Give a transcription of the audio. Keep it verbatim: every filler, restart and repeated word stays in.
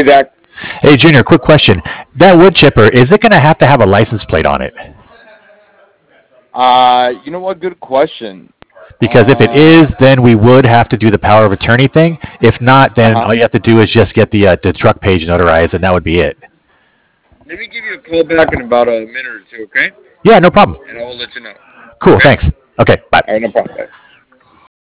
Hey, Zach. Hey, Junior, quick question. That wood chipper, is it going to have to have a license plate on it? Uh, you know what? Good question. Because if it Uh, is, then we would have to do the power of attorney thing. If not, then uh-huh. all you have to do is just get the uh, the truck page notarized, and that would be it. Let me give you a call back in about a minute or two, okay? Yeah, no problem. And I will let you know. Cool, Okay? thanks. Okay, bye. All right, no problem. Bye.